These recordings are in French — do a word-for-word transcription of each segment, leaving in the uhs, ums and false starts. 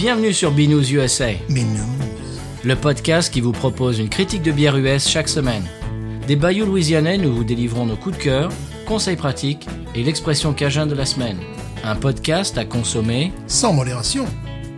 Bienvenue sur Binous U S A, Binous, le podcast qui vous propose une critique de bière U S chaque semaine. Des bayous louisianais, nous vous délivrons nos coups de cœur, conseils pratiques et l'expression cajun de la semaine. Un podcast à consommer sans modération.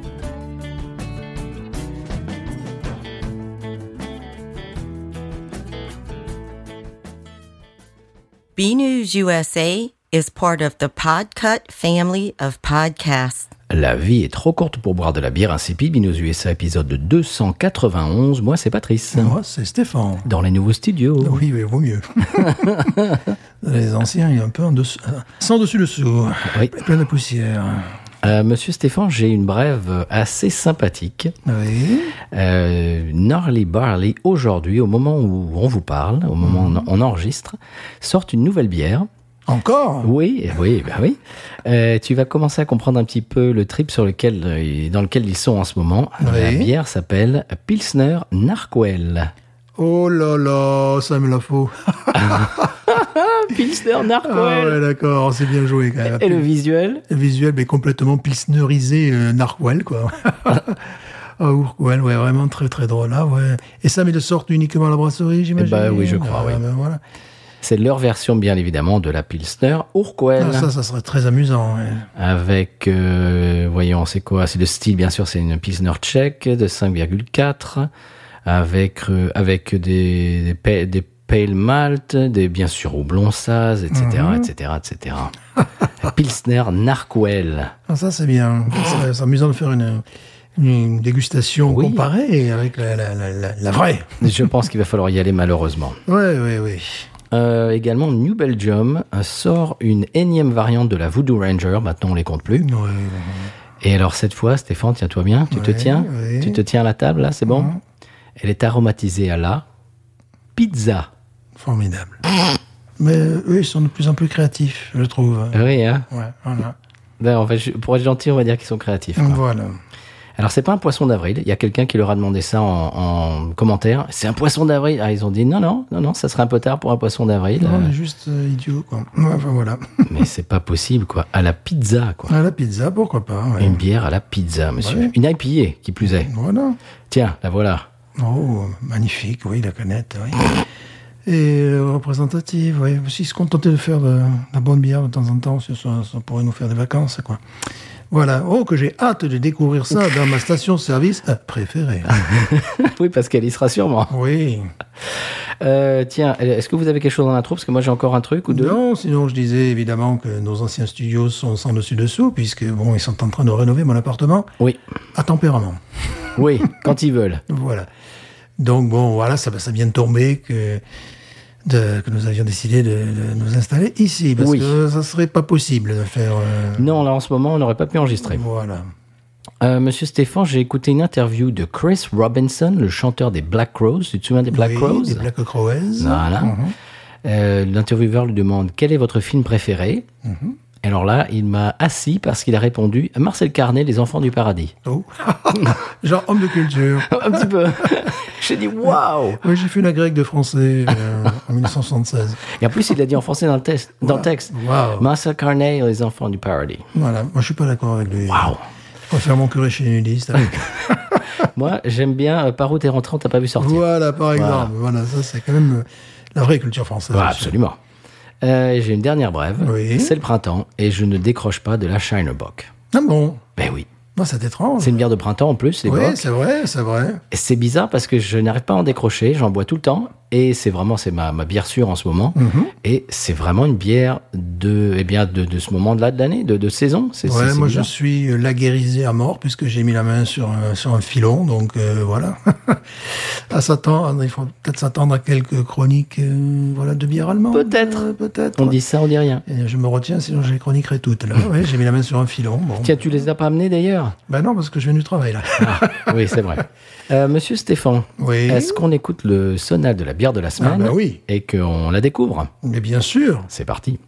Binous U S A is part of the Podcut family of podcasts. La vie est trop courte pour boire de la bière insipide. Binous U S A épisode deux cent quatre-vingt-onze. Moi, c'est Patrice. Moi, c'est Stéphane. Dans les nouveaux studios. Oui, mais vaut mieux. Les anciens, il y a un peu en dessous, sans dessus-dessous. Oui. Plein de poussière. Euh, Monsieur Stéphane, j'ai une brève assez sympathique. Oui. Euh, Gnarly Barley, aujourd'hui, au moment où on vous parle, au moment où on enregistre, sort une nouvelle bière. Encore ? Oui, oui, bah oui. Euh, tu vas commencer à comprendre un petit peu le trip sur lequel, euh, dans lequel ils sont en ce moment. Oui. La bière s'appelle Pilsner Narquelle. Oh là là, ça me la faut. Pilsner Ah Narquelle. ouais, d'accord, c'est bien joué quand même. Et le visuel? Le visuel, mais complètement pilsnerisé, euh, narquois, quoi. Ah, Urquell, ouais, vraiment très très drôle, là, ouais. Et ça, mais de sorte uniquement à la brasserie, j'imagine. Eh ben oui, je crois, Ah, oui. ben voilà. C'est leur version, bien évidemment, de la Pilsner Urquell. Ah, ça, ça serait très amusant, ouais. Avec, euh, voyons, c'est quoi? C'est le style, bien sûr, c'est une Pilsner tchèque de cinq virgule quatre, avec, euh, avec des, des, pa- des pale malt, des, bien sûr, houblon saz, et cetera, Mhm. et cetera, et cetera. Pilsner Narquelle. Ah, ça, c'est bien. C'est, c'est amusant de faire une, une dégustation Oui. comparée avec la, la, la, la, la vraie. Je pense qu'il va falloir y aller, malheureusement. Ouais, ouais, ouais. Euh, également, New Belgium euh, sort une énième variante de la Voodoo Ranger. Maintenant, on les compte plus. Ouais, ouais. Et alors, cette fois, Stéphane, tiens-toi bien. Tu te Ouais, tiens ouais. Tu te tiens à la table, là, c'est bon? Mhm. Elle est aromatisée à la pizza. Formidable. Mais eux, ils sont de plus en plus créatifs, je trouve. Oui, hein? Ouais, voilà. Ben, en fait, je- pour être gentil, on va dire qu'ils sont créatifs. quoi. Voilà. Alors, c'est pas un poisson d'avril. Il y a quelqu'un qui leur a demandé ça en, en commentaire. C'est un poisson d'avril. Ah, ils ont dit non, non, non, non, ça serait un peu tard pour un poisson d'avril. Non, on Euh, est juste euh, idiots, quoi. Ouais, enfin, voilà. mais c'est pas possible, quoi. À la pizza, quoi. À la pizza, pourquoi pas. Ouais. Une bière à la pizza, monsieur. Ouais. Une I P A, qui plus est. Voilà. Tiens, la voilà. Oh, magnifique, oui, la canette, oui. Et euh, représentative, oui. S'ils se contentaient de faire de, de la bonne bière de temps en temps, ça, ça, ça pourrait nous faire des vacances, quoi. Voilà. Oh, que j'ai hâte de découvrir ça dans ma station-service euh, préférée. Oui, parce qu'elle y sera sûrement. Oui. Euh, tiens, est-ce que vous avez quelque chose dans l'intro? Parce que moi, j'ai encore un truc ou deux. Non, sinon je disais évidemment que nos anciens studios sont sans dessus-dessous, puisque, bon, ils sont en train de rénover mon appartement Oui, à tempérament. oui, quand ils veulent. Voilà. Donc, bon, voilà, ça, ça vient de tomber que, de, que nous avions décidé de, de nous installer ici, parce Oui. que ça serait pas possible de faire... euh, Non, là, en ce moment, on n'aurait pas pu enregistrer. Voilà. Euh, Monsieur Stéphane, j'ai écouté une interview de Chris Robinson, le chanteur des Black Crowes. Tu te souviens des Black Oui, Crowes? des Black Crowes. Voilà. Mhm. Euh, L'intervieweur lui demande quel est votre film préféré. Mhm. Alors là, il m'a assis parce qu'il a répondu Marcel Carnet, Les Enfants du Paradis. Oh. Genre homme de culture. Un petit peu. J'ai dit waouh. Oui, j'ai fait une agrègue de français euh, en dix-neuf cent soixante-seize. Et en plus, il l'a dit en français dans le, test, dans le texte. Waouh. Marcel Carnet, Les Enfants du Paradis. Voilà, moi je suis pas d'accord avec lui. Waouh. Je préfère mon curé chez nudiste. Avec... Moi, j'aime bien euh, Par où t'es rentré, on t'a pas vu sortir. Voilà, par exemple. Voilà, ça c'est quand même euh, la vraie culture française. Ouais, monsieur. absolument. Euh, j'ai une dernière brève. Oui. C'est le printemps et je ne décroche pas de la Shinerbock. Ah bon? Ben oui. Moi, c'est étrange. C'est une bière de printemps en plus, les Oui, Bock. c'est vrai, c'est vrai. Et c'est bizarre parce que je n'arrive pas à en décrocher. J'en bois tout le temps. Et c'est vraiment, c'est ma, ma bière sûre en ce moment. Mhm. Et c'est vraiment une bière de, eh bien, de, de ce moment-là de l'année, de, de saison. C'est, c'est, Ouais, c'est moi bizarre. je suis euh, laguérisé à mort puisque j'ai mis la main sur un, sur un filon, donc euh, voilà. à s'attendre, il faut peut-être s'attendre à quelques chroniques, euh, voilà, de bière allemande. Peut-être. euh, peut-être. On dit ça, on dit rien. Et je me retiens, sinon je les chroniquerai toutes. Là. Ouais, j'ai mis la main sur un filon. Bon. Tiens, tu les as pas amenés d'ailleurs? Ben non, parce que je viens du travail là. Ah, oui, c'est vrai. Euh, Monsieur Stéphane, Oui. est-ce qu'on écoute le sonal de la bière de la semaine Ah bah oui. et qu'on la découvre? Mais bien sûr. C'est parti.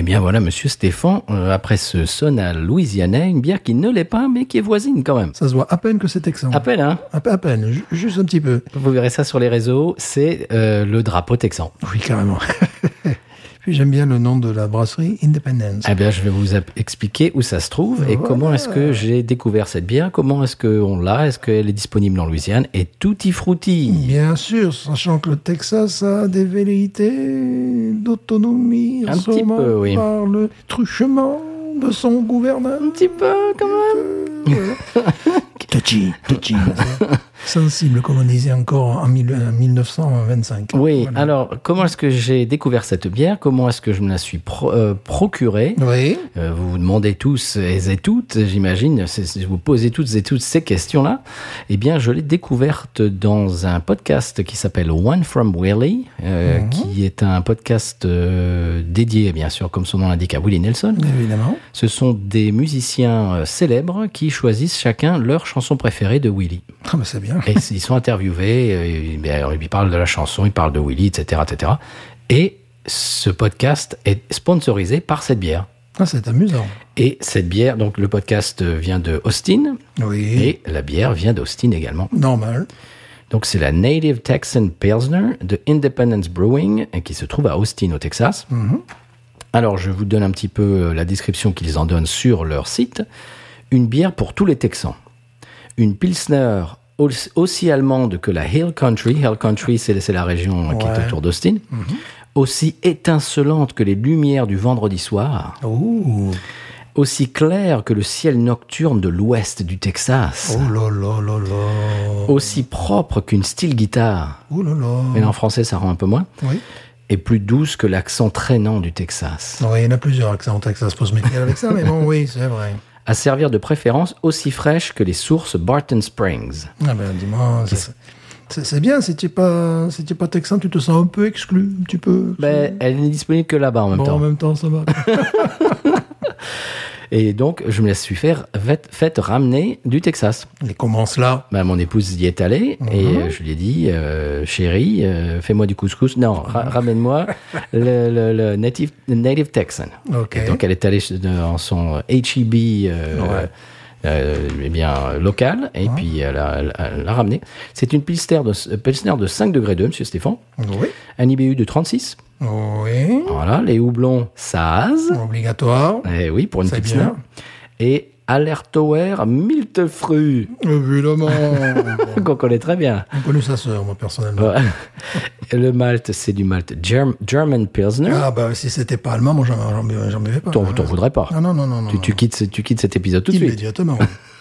bien voilà, monsieur Stéphane, euh, après ce Sonal louisianais, une bière qui ne l'est pas, mais qui est voisine quand même. Ça se voit à peine que c'est texan. À peine, hein. À, pe- à peine, ju- juste un petit peu. Vous verrez ça sur les réseaux, c'est euh, le drapeau texan. Oui, carrément. Puis j'aime bien le nom de la brasserie, Independence. Eh bien, je vais vous ap- expliquer où ça se trouve et Voilà. comment est-ce que j'ai découvert cette bière, comment est-ce qu'on l'a, est-ce qu'elle est disponible en Louisiane, et tutti frutti. Bien sûr, sachant que le Texas a des velléités d'autonomie, Un en ce petit moment, peu, oui. par le truchement de son gouvernement. Un petit peu, quand même. Touchy, touchy. Sensible, comme on disait encore en mille- en mille neuf cent vingt-cinq. Oui, Voilà. alors, comment est-ce que j'ai découvert cette bière? Comment est-ce que je me la suis pro- euh, procurée? Oui, Euh, vous vous demandez tous et, et toutes, j'imagine, c'est- c'est- vous posez toutes et toutes ces questions-là. Eh bien, je l'ai découverte dans un podcast qui s'appelle One from Willie, euh, qui est un podcast euh, dédié, bien sûr, comme son nom l'indique, à Willie Nelson. évidemment. Ce sont des musiciens euh, célèbres qui choisissent chacun leur chanson préférée de Willie. Ah, ben c'est bien. Et ils sont interviewés, euh, ils, ben, ils parlent de la chanson, ils parlent de Willie, et cetera, et cetera. Et ce podcast est sponsorisé par cette bière. Ah, c'est amusant. Et cette bière, donc le podcast vient de Austin, Oui, et la bière vient d'Austin également. normal. Donc c'est la Native Texan Pilsner de Independence Brewing, et qui se trouve à Austin, au Texas. Alors je vous donne un petit peu la description qu'ils en donnent sur leur site. Une bière pour tous les Texans. Une Pilsner aussi- aussi allemande que la Hill Country. Hill Country, c'est c'est la région qui Ouais. est autour d'Austin. Aussi étincelante que les lumières du vendredi soir. Oh, Aussi claire que le ciel nocturne de l'ouest du Texas. oh là là là là. Aussi propre qu'une steel guitare. Oh là là. Mais en français, ça rend un peu moins. Oui. Et plus douce que l'accent traînant du Texas. Oui, il y en a plusieurs accents au Texas pour se méfier avec ça, mais bon, oui, c'est vrai. À servir de préférence aussi fraîche que les sources Barton Springs. Ah ben, dis-moi, c'est- c'est c'est bien, si tu n'es pas, si tu es pas texan, tu te sens un peu exclu, un petit peu. Ben, elle n'est disponible que là-bas en même bon, temps. en même temps, ça va. Et donc, je me la suis fait, fait, fait ramener du Texas. Et comment cela? Ben, mon épouse y est allée et euh, je lui ai dit, euh, chérie, euh, fais-moi du couscous. Non, ra- ramène-moi le, le- le native, le native Texan. Ok. Et donc, elle est allée chez- dans son H E B euh, Ouais. euh, eh bien, local et puis elle a, elle a- elle l'a ramené. C'est une Pilsner de, Pilsner de cinq degrés deux, monsieur Stéphane. Oui. Un I B U de trente-six. Oui. Voilà, les houblons Saaz. Obligatoire. Eh oui, pour une C'est Pilsner. bien. Et Alertower Miltefrüh, Évidemment. qu'on connaît très bien. J'ai connu sa sœur, moi, personnellement. Ouais. Et le malt, c'est du malt Germ- German Pilsner. Ah, bah, si c'était pas allemand, moi, j'en, j'en, buvais- j'en buvais pas. T'en t'en voudrais pas. Ah, non, non, non, non. Tu, tu, quittes, ce- tu quittes cet épisode tout de suite. Immédiatement.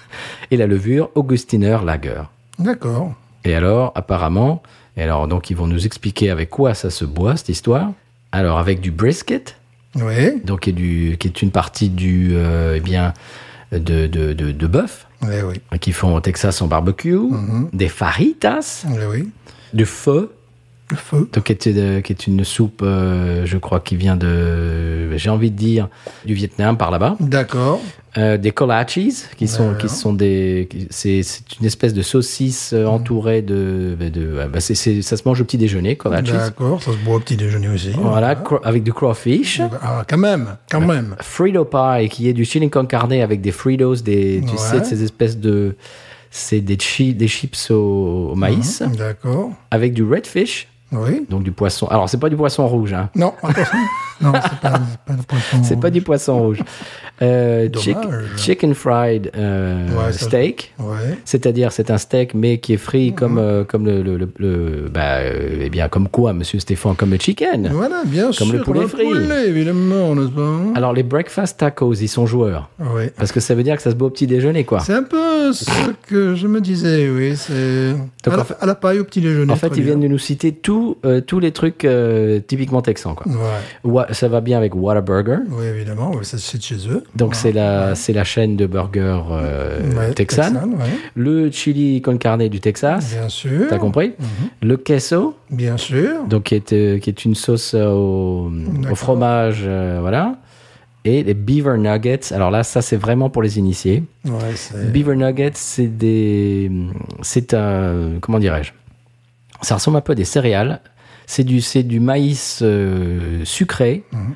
Et la levure Augustiner Lager. D'accord. Et alors, apparemment, et alors donc ils vont nous expliquer avec quoi ça se boit cette histoire. Alors avec du brisket, Oui. donc qui est, du, qui est une partie du euh, eh bien de, de, de, de bœuf Oui, oui. qu'ils font au Texas en barbecue, des fajitas, Oui, oui. du pho, Le feu. donc qui est, de- qui est une soupe, euh, je crois, qui vient de, j'ai envie de dire, du Vietnam par là-bas. D'accord. Euh, des kolaches, qui sont, Voilà. qui sont des, qui- c'est, c'est une espèce de saucisse euh, entourée de, de, de- ah bah c'est, c'est, ça se mange au petit déjeuner, kolaches. D'accord. Ça se boit au petit déjeuner aussi. Voilà, cro- avec du crawfish. Ah, quand même. Quand même. Frito pie, qui est du chili con carne avec des Fritos, des, tu Ouais. sais, de ces espèces de, c'est des, chi- des chips au, au maïs, D'accord. avec du redfish, Oui. donc du poisson. Alors, c'est pas du poisson rouge, hein. Non, attention. Non, c'est pas, c'est pas le poisson. C'est pas du poisson rouge. Euh, Dommage. chick- chicken fried euh, Ouais, ça- steak. Ouais. C'est-à-dire, c'est un steak, mais qui est frit comme, euh, comme le, le, le, le- bah, euh, eh bien, comme quoi, monsieur Stéphane, comme le chicken. Voilà, bien sûr. le poulet frit. poulet, évidemment, n'est-ce pas? Alors, les breakfast tacos, ils sont joueurs. Oui. Parce que ça veut dire que ça se boit au petit déjeuner, quoi. C'est un peu ce que je me disais, oui. C'est Donc, à, en la- fait- à la paille au petit déjeuner. En fait, très ils viennent bien. de nous citer tous, euh, tous les trucs euh, typiquement texans, quoi. Ouais. Wa- ça va bien avec Whataburger. Oui, évidemment. Oui, ça, c'est de chez eux. Donc, Ouais. c'est la, c'est la chaîne de burgers euh, Ouais, texane. texane, ouais. Le chili con carne du Texas. Bien sûr. T'as compris? Le queso. Bien sûr. Donc, qui est, euh, qui est une sauce euh, au, au D'accord. fromage, euh, voilà. Et les beaver nuggets. Alors là, ça, c'est vraiment pour les initiés. Ouais, c'est... Beaver nuggets, c'est des... C'est un... Comment dirais-je? Ça ressemble un peu à des céréales. C'est du, c'est du maïs euh, sucré.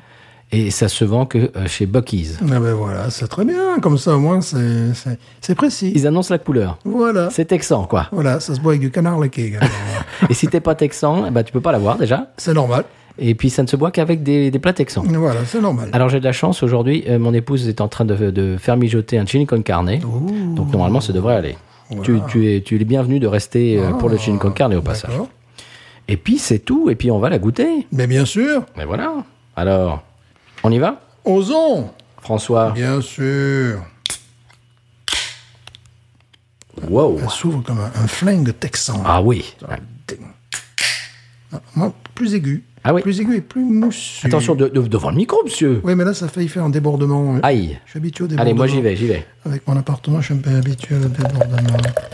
Et ça se vend que euh, chez Buc-ee's. Ah ben voilà, c'est très bien. Comme ça, au moins, c'est, c'est, c'est précis. Ils annoncent la couleur. Voilà. C'est texan, quoi. Voilà, ça se boit avec du canard laqué également. Et si t'es pas texan, eh ben, tu peux pas l'avoir déjà. C'est normal. Et puis ça ne se boit qu'avec des, des plats texans. Voilà, c'est normal. Alors j'ai de la chance, aujourd'hui, euh, mon épouse est en train de, de faire mijoter un chili con carne. Ouh. Donc normalement, ça devrait aller. Voilà. Tu, tu, es, tu es bienvenu de rester euh, pour le chili con carne au passage. D'accord. Et puis c'est tout, et puis on va la goûter. Mais bien sûr, Mais voilà. Alors, on y va, osons. François? Bien sûr. Wow. Elle s'ouvre comme un, un flingue texan. Ah oui. Ah, moi, plus aigu. Ah oui. Plus aigu et plus moussu. Attention, de, de- devant le micro, monsieur. Oui, mais là, ça a failli faire un débordement. Aïe. Je suis habitué au débordement. Allez, moi j'y vais, j'y vais. Avec mon appartement, je suis un peu habitué au débordement.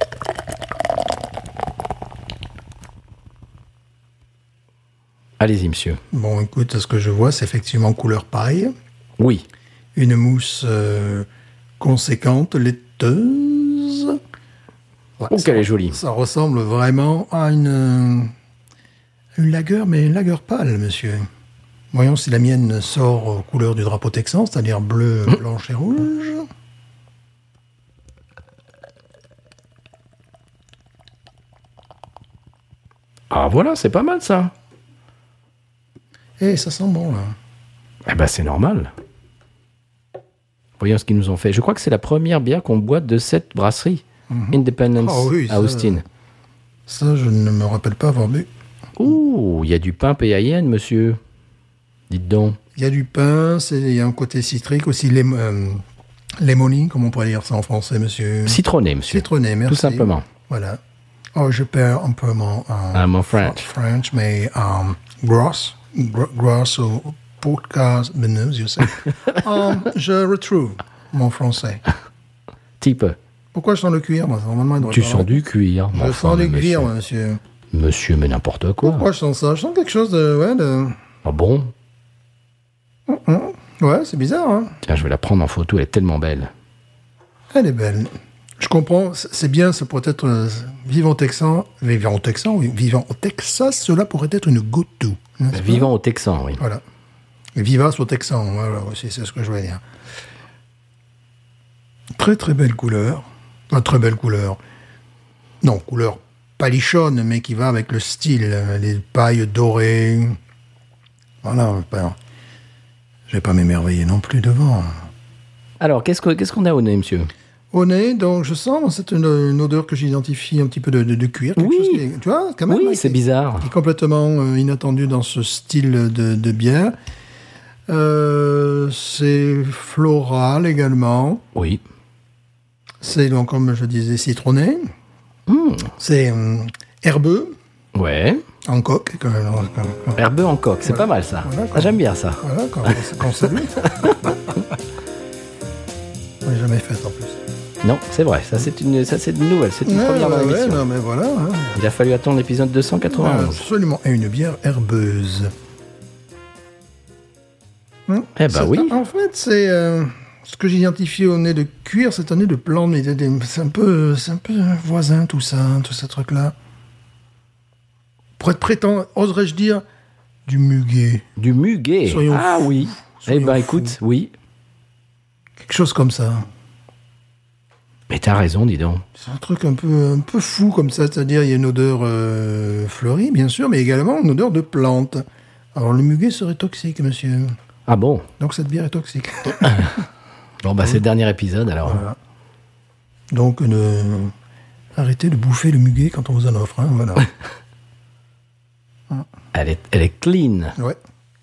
Allez-y, monsieur. Bon, écoute, ce que je vois, c'est effectivement couleur paille. Oui. Une mousse euh, conséquente, laiteuse. Ouais, Oh, ça- qu'elle est jolie. Ça ressemble vraiment à une, euh, une lager, mais une lager pâle, monsieur. Voyons si la mienne sort aux couleurs du drapeau texan, c'est-à-dire bleu, blanche et rouge. Ah voilà, c'est pas mal ça. Eh, ça sent bon, là. Eh ben c'est normal. Voyons ce qu'ils nous ont fait. Je crois que c'est la première bière qu'on boit de cette brasserie. Independence Ah oui, à ça- Austin. Ça, je ne me rappelle pas avoir bu. Ouh, il y a du pain P I N, monsieur. Dites donc. Il y a du pain, c'est- il y a un côté citrique, aussi lém euh, lémoni, comme on pourrait dire ça en français, monsieur. Citronné, monsieur. Citronné, merci. Tout simplement. Voilà. Oh, je perds un peu mon, euh, Ah, mon French. French, mais um, gross, gr- gross au podcast news, you say. Um, je retrouve mon français. Type. Pourquoi je sens le cuir, moi? Normalement, il devrait Tu pas sens avoir- du cuir. Je Enfin, sens du monsieur. cuir, moi, monsieur. Monsieur, mais n'importe quoi. Pourquoi je sens ça? Je sens quelque chose de... Ouais, de... Ah bon? Ouais, c'est bizarre, hein? Tiens, je vais la prendre en photo, elle est tellement belle. Elle est belle. Je comprends, c'est c'est bien, ça pourrait être... euh, vivant au Texan, vivant au Texan, oui, vivant au Texas, cela pourrait être une goutte d'eau. n'est-ce pas? Vivant au Texan, oui. Voilà. Et vivace au Texan, voilà, aussi, c'est ce que je voulais dire. Très très belle couleur. Enfin, très belle couleur. Non, couleur palichonne, mais qui va avec le style. euh, Les pailles dorées. Voilà, ben, je vais pas m'émerveiller non plus devant. Alors, qu'est-ce que- qu'est-ce qu'on a au nez, monsieur? Au nez, donc je sens, c'est une, une odeur que j'identifie un petit peu de, de, de cuir. quelque Oui. chose qui est- tu vois, quand même. Oui, hein, c'est qui- bizarre. qui est complètement euh, inattendu dans ce style de, de bière. Euh, c'est floral également. Oui. C'est donc, comme je disais, citronné. Mmh. C'est euh, herbeux, Ouais. en coque. Quand même, quand- quand- Herbeux en coque, c'est pas mal ça. Voilà, Ah, j'aime bien ça. Voilà, quand, quand c'est lui. Je l'ai jamais fait en plus. Non, c'est vrai, ça c'est une, ça, c'est une nouvelle, c'est une Ouais, première dans ouais, l'émission. ouais, non, mais voilà. hein. Il a fallu attendre l'épisode deux cent quatre-vingt-onze. Absolument. Et une bière herbeuse. Hum, Eh ben c'est- oui. En fait, c'est euh, ce que j'identifie au nez de cuir, c'est un nez de plante, mais des- des- c'est un peu, c'est un peu voisin tout ça, tout ce truc-là. Pour être prétend, oserais-je dire, du muguet, Du muguet. Soyons Ah fous. oui. Eh Soyons ben fous. écoute, oui. quelque chose comme ça. Mais t'as raison, dis donc. C'est un truc un peu, un peu fou comme ça, c'est-à-dire il y a une odeur euh, fleurie, bien sûr, mais également une odeur de plante. Alors le muguet serait toxique, monsieur. Ah bon. Donc cette bière est toxique. Bon bah c'est le dernier épisode alors. Voilà. Donc ne... arrêtez de bouffer le muguet quand on vous en offre. Hein, voilà. Elle est, elle est clean. Ouais.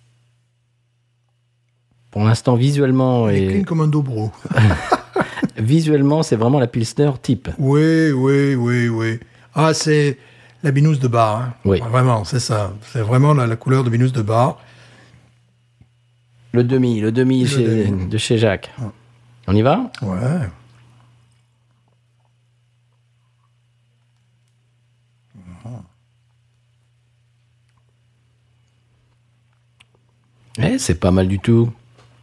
Pour l'instant, visuellement, Il est et clean comme un dobro. visuellement, c'est vraiment la Pilsner type. Oui, oui, oui, oui. Ah, c'est la binousse de bar. Hein. Oui. Vraiment, c'est ça. C'est vraiment la, la couleur de binousse de bar. Le demi, le demi Le chez- demi. de chez Jacques. On y va? Ouais. Eh, c'est pas mal du tout.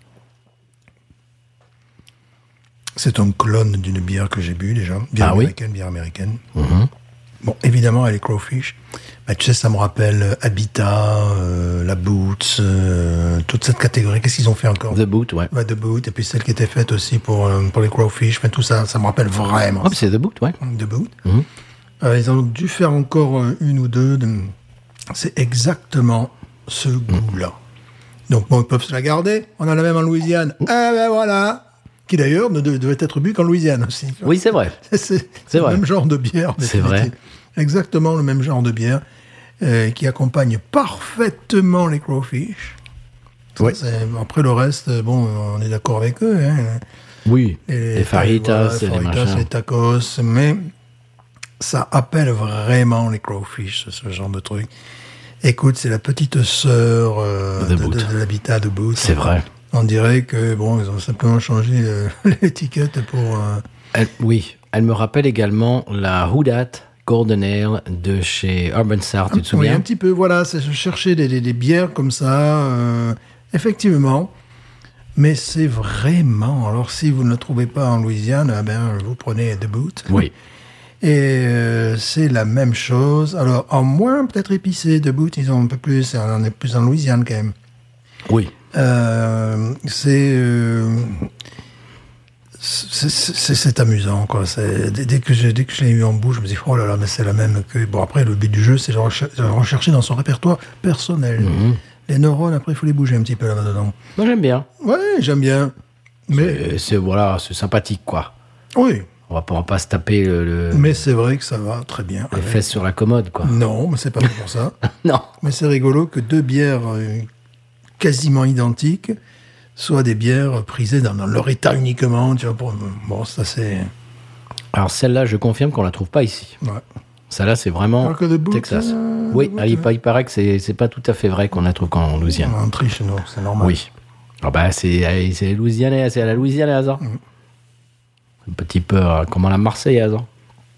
C'est un clone d'une bière que j'ai bu déjà. Bière Ah oui américaine, bière américaine. Bon, évidemment, elle est Crowfish. bah, tu sais, ça me rappelle Habitat, euh, la Boots, euh, toute cette catégorie. Qu'est-ce qu'ils ont fait encore? The Boot, ouais. Ouais, The Boot, et puis celle qui était faite aussi pour, euh, pour les Crowfish, enfin, tout ça, ça me rappelle vraiment. Oh, c'est The Boot, ouais. The Boot. Mhm. Euh, ils ont dû faire encore euh, une ou deux. De... C'est exactement ce goût-là. Donc, bon, ils peuvent se la garder. On en a même en Louisiane. Ah ben voilà. Qui d'ailleurs ne de- devait être bu qu'en Louisiane aussi. Oui, c'est vrai. C'est, c'est C'est le vrai. même genre de bière. C'est définitivement. vrai. Exactement le même genre de bière euh, qui accompagne parfaitement les Crowfish. Ça, Ouais. c'est- Après le reste, bon, on est d'accord avec eux. Hein. Oui. Les, Les faritas, voilà, et les faritas, machins. les tacos, mais ça appelle vraiment les Crowfish, ce, ce genre de truc. Écoute, c'est la petite sœur euh, The de, Boot. de- de l'habitat de Boot. C'est vrai. On dirait que bon, ils ont simplement changé euh, l'étiquette pour. euh, Elle- oui. Elle me rappelle également la Hudat Golden Ale de chez Urban Sour, tu te oui, souviens? un petit peu. Voilà, c'est je cherchais des, des- des bières comme ça, euh, effectivement. Mais c'est vraiment. Alors, si vous ne le trouvez pas en Louisiane, eh ben, vous prenez The Boot. Oui. Et euh, c'est la même chose. Alors, en moins peut-être épicé, de Boot, ils ont un peu plus. On est plus en Louisiane quand même. Oui. Euh, c'est, euh, c'est, c'est, c'est amusant, quoi. C'est, dès, dès que j'ai, dès que je l'ai eu en bouche, je me dis, oh là là, mais c'est la même que. Bon, après, le but du jeu, c'est de recher- de rechercher dans son répertoire personnel. Mhm. Les neurones, après, il faut les bouger un petit peu là-dedans. Moi, j'aime bien. Ouais, j'aime bien. Mais, Et c'est, voilà, c'est sympathique, quoi. oui. On va pas, on va pas se taper le, le- Mais c'est vrai que ça va très bien. les avec. fesses sur la commode, quoi. Non, mais c'est pas fait pour ça. Non. Mais c'est rigolo que deux bières euh, quasiment identiques soient des bières prisées dans, dans leur état uniquement. Tu vois, pour, bon, ça c'est. Alors, celle-là, je confirme qu'on la trouve pas ici. Ouais. Celle-là, c'est vraiment Alors que The Boot, Texas. euh, Oui, The Boot, il, ouais. il paraît que c'est, c'est pas tout à fait vrai qu'on la trouve qu'en Louisiane. On triche, nous, c'est normal. Oui. Ah bah, c'est, c'est Louisianais, c'est à la Louisianaise. Hein. Mm. Un petit peu euh, comme à la Marseillaise. Hein.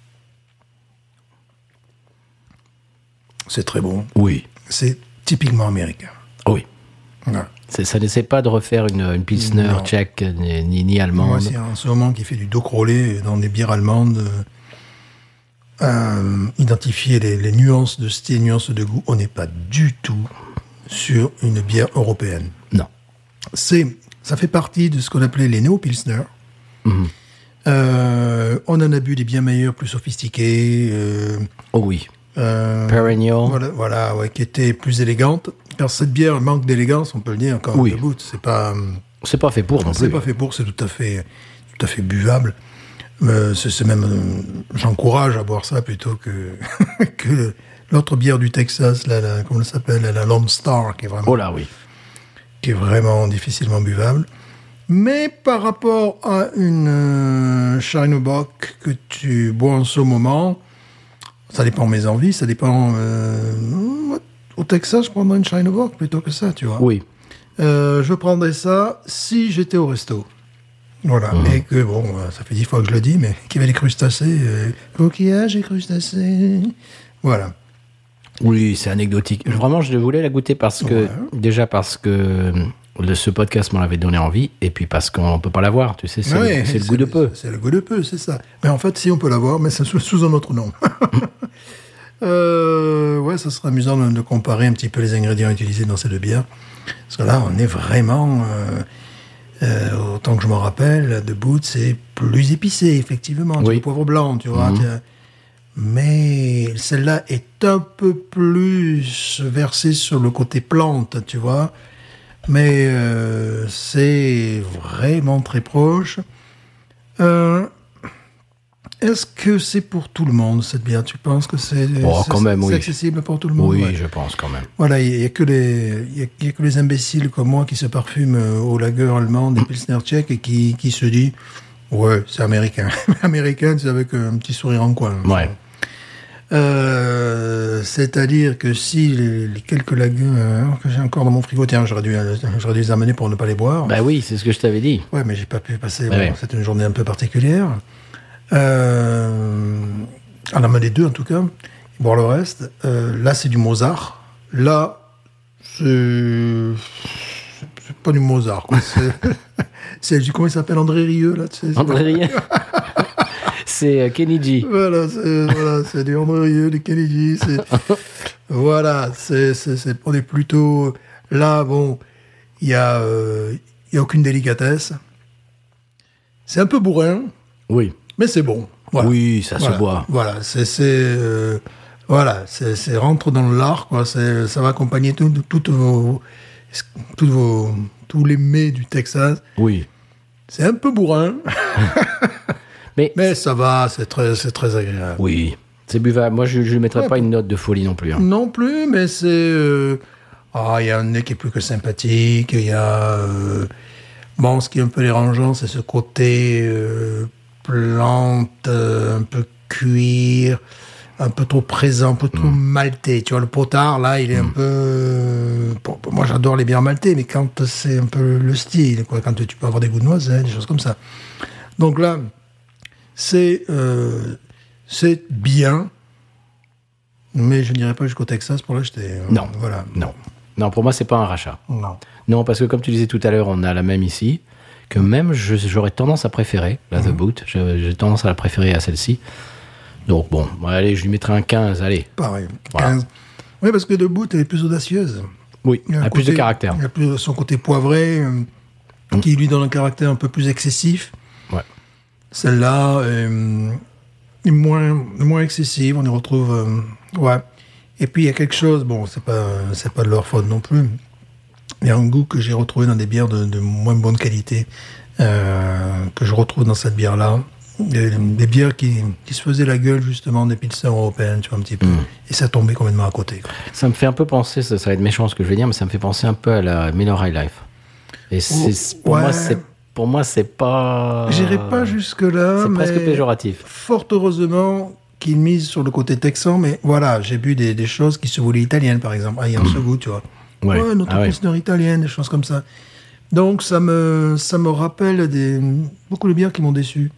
C'est très bon. Oui. C'est typiquement américain. Oui. Voilà. C'est, ça n'essaie pas de refaire une, une Pilsner Non. tchèque ni, ni, ni allemande. Moi, c'est en ce moment qui fait du dos crawlé dans des bières allemandes. euh, euh, identifier les, les nuances de style, nuances de goût. On n'est pas du tout sur une bière européenne. Non. C'est, ça fait partie de ce qu'on appelait les néo-pilsner. Mhm. Euh, on en a bu des bien meilleurs, plus sophistiqués. Euh, Oh oui. euh, Perennial. Voilà, voilà ouais, qui étaient plus élégantes. Car cette bière manque d'élégance, on peut le dire, encore Oui. de bout. C'est pas, C'est pas fait pour non c'est plus. pas fait pour, c'est tout à fait, tout à fait buvable. Euh, c'est, c'est même, euh, j'encourage à boire ça plutôt que que l'autre bière du Texas, là, la, comment elle s'appelle, la Lone Star, qui est vraiment Oh là, oui. qui est vraiment difficilement buvable. Mais par rapport à une euh, Shinerbach que tu bois en ce moment, ça dépend de mes envies, ça dépend... euh, au Texas, je prendrais une Shinerbach plutôt que ça, tu vois. Oui. Euh, je prendrais ça si j'étais au resto. Voilà. Mmh. Et que, bon, euh, ça fait dix fois que je le dis, mais qu'il y avait des crustacés, euh, coquillages et crustacés. Voilà. Oui, c'est anecdotique. Vraiment, je voulais la goûter parce que, Ouais. déjà parce que le, ce podcast m'en avait donné envie, et puis parce qu'on peut pas la voir, tu sais, c'est, Ouais, le, c'est le goût de peu. C'est le goût de peu, c'est ça. Mais en fait, si on peut l'avoir, mais c'est sous, sous un autre nom. euh, ouais, ça serait amusant de, de comparer un petit peu les ingrédients utilisés dans ces deux bières. Parce que là, on est vraiment... Euh, euh, autant que je m'en rappelle, de Boot, c'est plus épicé, effectivement. Oui. Du poivre blanc, tu vois. Mhm. tiens. Mais celle-là est un peu plus versée sur le côté plante, tu vois. Mais euh, c'est vraiment très proche. Euh, est-ce que c'est pour tout le monde, cette bière? Tu penses que c'est, Oh, c'est- quand même, c'est oui. accessible pour tout le monde? Oui, Ouais. je pense quand même. Voilà, il n'y a, que les- il y a- il y a que les imbéciles comme moi qui se parfument euh, au lager allemand des Pilsner tchèques et qui, qui se dit ouais, c'est américain. Américain, c'est avec un petit sourire en coin. Ouais. Euh, c'est-à-dire que si les, les quelques lagers euh, que j'ai encore dans mon frigo, tiens, j'aurais dû, euh, j'aurais dû les amener pour ne pas les boire. Bah oui, c'est ce que je t'avais dit. Ouais, mais j'ai pas pu passer. Bah bon, ouais. C'était une journée un peu particulière. Euh, on en a les deux en tout cas. Boire le reste. Euh, là, c'est du Mozart. Là, c'est c'est pas du Mozart. Quoi. C'est, c'est du comment il s'appelle, André Rieu là. Tu sais, André Rieu. c'est euh, Kenny G. Voilà, c'est, voilà, c'est du André Rieu, du Kennedy. C'est, voilà, c'est, c'est, c'est, on est plutôt là. Bon, il y a, euh, il y a aucune délicatesse. C'est un peu bourrin, Oui. mais c'est bon. Voilà. Oui, ça Voilà. se boit. Voilà, c'est, c'est, euh, voilà, c'est, c'est rentre dans l'art, quoi. C'est, ça va accompagner tout- toutes vos, toutes vos, tous les mets du Texas. Oui. C'est un peu bourrin, Mais, mais ça va, c'est très, c'est très agréable. oui, c'est buvable. Moi, je ne mettrais Ouais, pas une note de folie non plus. hein. Non plus, mais c'est... euh, Ah, il y a un nez qui est plus que sympathique. Il y a... euh, Bon, ce qui est un peu dérangeant, c'est ce côté euh, plante, euh, un peu cuir, un peu trop présent, un peu trop maltais. Tu vois, le potard, là, il est un peu... euh, bon, moi, j'adore les bières maltais, mais quand c'est un peu le style, quoi, quand tu peux avoir des goûts de noisette, des choses comme ça. Donc là, c'est... euh, c'est bien, mais je n'irai pas jusqu'au Texas pour l'acheter. hein. Non. Voilà. Non. Non, pour moi, c'est pas un rachat. Non. Non, parce que comme tu disais tout à l'heure, on a la même ici, que même je- j'aurais tendance à préférer, la The Boot, j'ai j'ai tendance à la préférer à celle-ci. Donc bon, bon, allez, je lui mettrai un quinze, allez. Pareil. Voilà. quinze. Oui, parce que debout, elle est plus audacieuse. Oui, Il y a elle un a plus de côté- caractère. Il y a plus son côté poivré, euh, qui lui donne un caractère un peu plus excessif. Ouais. Celle-là euh, est moins, moins excessive. On y retrouve... euh, ouais. Et puis, il y a quelque chose... Bon, c'est pas, c'est pas de leur faute non plus. Il y a un goût que j'ai retrouvé dans des bières de, de moins bonne qualité, euh, que je retrouve dans cette bière-là. Des, des bières qui, qui se faisaient la gueule, justement, des pilsners européennes, tu vois, un petit peu. Et ça tombait complètement à côté, quoi. Ça me fait un peu penser, ça, ça va être méchant ce que je vais dire, mais ça me fait penser un peu à la Miller High Life. Et c'est, pour, ouais. moi, c'est, pour moi, c'est pas... J'irai pas jusque-là, C'est mais presque péjoratif. fort heureusement qu'il mise sur le côté texan, mais voilà, j'ai bu des, des choses qui se voulaient italiennes, par exemple. Ah, il y a ce goût, tu vois. Ouais. Ouais, notre Ah ouais. pilsner italienne, des choses comme ça. Donc, ça me, ça me rappelle des, beaucoup de bières qui m'ont déçu.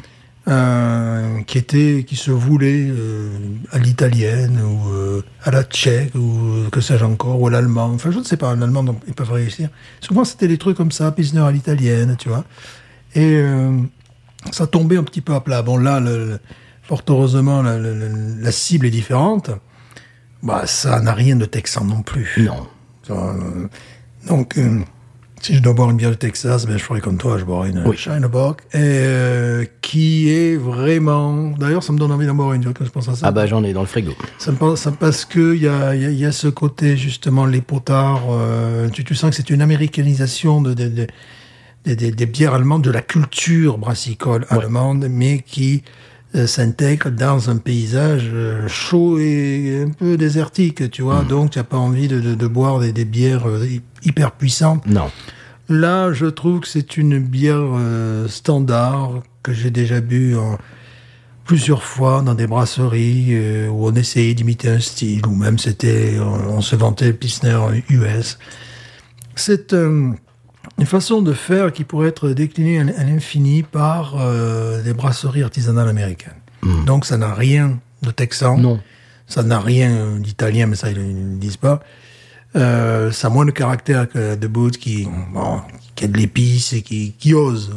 Euh, qui étaient, qui se voulaient euh, à l'italienne, ou euh, à la tchèque, ou que sais-je encore, ou à l'allemand. Enfin, je ne sais pas, en allemand, donc, ils peuvent réussir. Souvent, c'était des trucs comme ça, pilsner à l'italienne, tu vois. Et euh, ça tombait un petit peu à plat. Bon, là, le, le- fort heureusement, la, la- la- la cible est différente. Bah, ça n'a rien de texan non plus. Non. Ça, euh, donc, euh, si je dois boire une bière de Texas, ben, je ferai comme toi, je boirai une Oui. Shinerbach, et euh, qui est vraiment... D'ailleurs, ça me donne envie d'en boire une, tu vois, quand je pense à ça. Ah bah j'en ai dans le frigo. Ça me pense, ça, parce qu'il y a, y, a, y a ce côté, justement, les potards, euh, tu, tu sens que c'est une américanisation de, de, de, des- des- des bières allemandes, de la culture brassicole Ouais. allemande, mais qui euh, s'intègre dans un paysage euh, chaud et un peu désertique, tu vois. Donc, tu n'as pas envie de, de, de boire des, des bières euh, hy- hyper puissantes. Non. Là, je trouve que c'est une bière euh, standard que j'ai déjà bu en- plusieurs fois dans des brasseries euh, où on essayait d'imiter un style, ou même c'était, on, on se vantait le Pilsner U S. C'est euh, une façon de faire qui pourrait être déclinée à, à l'infini par euh, des brasseries artisanales américaines. Donc ça n'a rien de texan. Non. Ça n'a rien d'italien, mais ça, ils ne le disent pas. Euh, ça a moins de caractère que The Boot qui, bon, qui a de l'épice et qui, qui ose.